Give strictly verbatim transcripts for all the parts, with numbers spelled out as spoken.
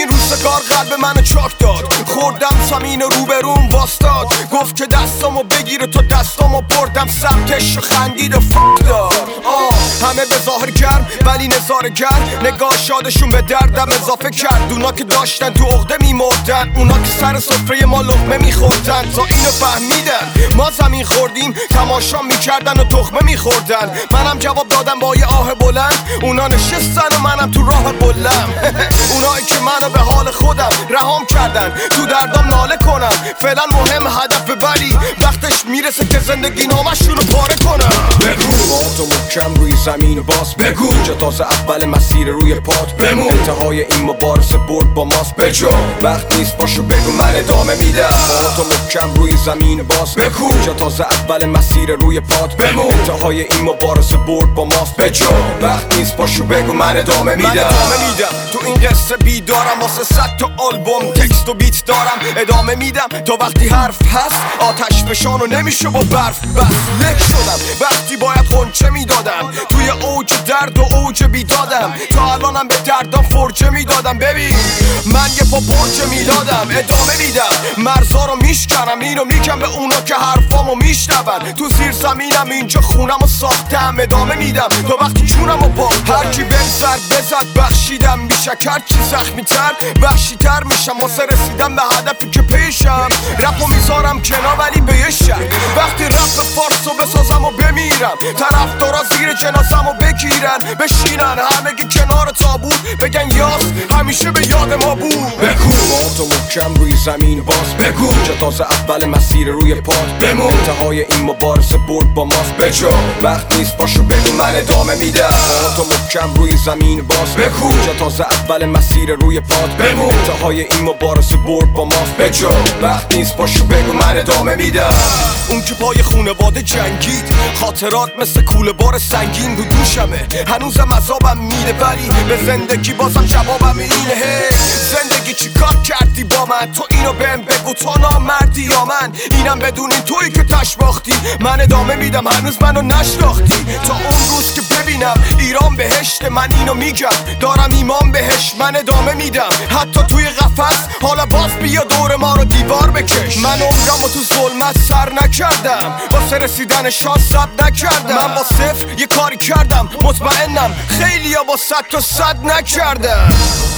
روزگار قلب منو چاک داد، خوردم زمین رو به روم واستاد، گفت که دستامو بگیره تو دستامو بردم سمتش و خندید و فک داد. آه همه به ظاهر گرم ولی نظاره گر، نگاه شادشون به دردم اضافه کرد. اونا که داشتن تو عقده میمردن، اونا که سر سفره ما لقمه میخوردن، تا اینو فهمیدن ما زمین خوردیم تماشا میکردن و تخمه میخوردن. منم جواب دادم با یه آه بلند، اونا نشستن و منم تو راه بلم. اونایی که منو به حال خودم رهام کردن، تو دردام ناله کنم فعلا مهم هدف، ولی وقتش میرسه که زندگی نامشون رو پاره کنم. بگو تو محکم روی زمین باز بگو، اینجا تازه اول مسیر روی پات بمون، انتهای این مبارزه برد با ماست بجا، وقت نیست باشو بگو من ادامه میدم. تو محکم روی زمین باز بگو، اینجا تازه اول مسیر روی پات بمون، انتهای این مبارزه برد با ماست بجا، وقت نیست باشو بگو من ادامه میدم. من ادامه میدم تو این قصه بیدارم، واسه صد تا آلبوم تکست و بیت دارم، ادامه میدم تا وقتی حرف هست آتش فشانو نمیشه با برف بس. لک شدم وقتی باید خونچه میدادم، توی اوج درد و اوج بیدادم، تا الانم به دردم فرجه میدادم. ببین من یه پا برج میلادم، ادامه میدم مرزا رو میشکنم، اینو میگم به اونا که حرفامو میشنون. تو زیر زمینم اینجا خونمو ساختم، ادامه میدم تا وقتی جونمو باختم. هرکی بهم سر بزد بخشیدم، بیشک هرچی زخمی تر وحشی تر میشم، واسه رسیدم به هدفی که پیشم. رپو میذارم کنار ولی به یه شک، وقتی رپ فارسو بسازم و بمیرم، طرفدارا زیر جنازمو بگیرن بشینن همگی کنار تابوت، بگن یاس همیشه به یاد ما بود. بگو تو محکم روی زمین باز بگو، اینجا تازه اول مسیر روی پات بمون، انتهای این مبارزه برد با ماست بجا، وقت نیست باشو بگو من ادامه میدم. تو محکم روی زمین باز بگو، اینجا تازه اول مسیر روی پات بمون، انتهای این مبارزه برد با ماست بجا، وقت نیست باشو بگو من ادامه میدم. اون که پای خونواده جنگید، خاطرات مثل کوله بار سنگین رو دوشمه، هنوزم عذابم میره ولی به زندگی بازم جوابم اینه. هی زندگی چی کار کردی با من؟ تو اینو بهم بگو تو نامردی یا من؟ اینم بدونین تویی که تش باختی، من ادامه میدم هنوز منو نشناختی. تا اون روز که ببینم ایران بهشت، من اینو میگم دارم ایمان بهش، من ادامه میدم حتی توی قفس. حالا باز بیا دور ما رو دیوار بکش، من عمرمو تو ظلمت سر نکردم، واسه رسیدن شانس ثبت نکردم. من با صفر یه کاری کردم، مطمئنم خیلیا با صد تا صد نکردم.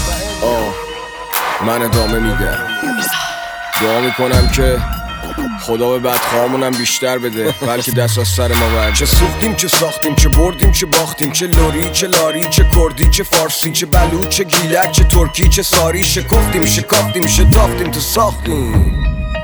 آه من ادامه میدم، دعا میکنم که خدا به بدخواهامونم بیشتر بده، بلکه دست از سر ما برد. چه سوختیم چه ساختیم، چه بردیم چه باختیم، چه لوری چه لاری، چه کردی چه فارسی، چه بلوچ چه گیلک، چه ترکی چه ساری، شکفتیم شکافتیم شتافتیم تا ساختیم.